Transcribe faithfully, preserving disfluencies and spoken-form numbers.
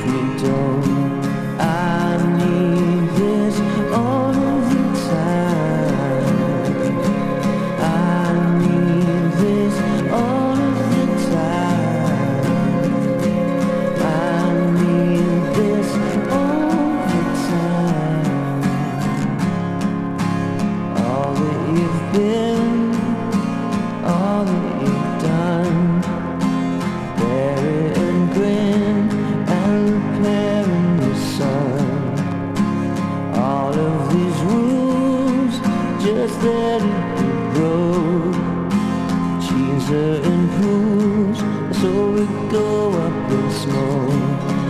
we don't. I need this all of the time. I need this all of the time. I need this all the time. All that you've been, all that you've done, bear it and grin and repair in the sun. All of these rules, just let it grow. Jeans are in pools, so we go up in smoke.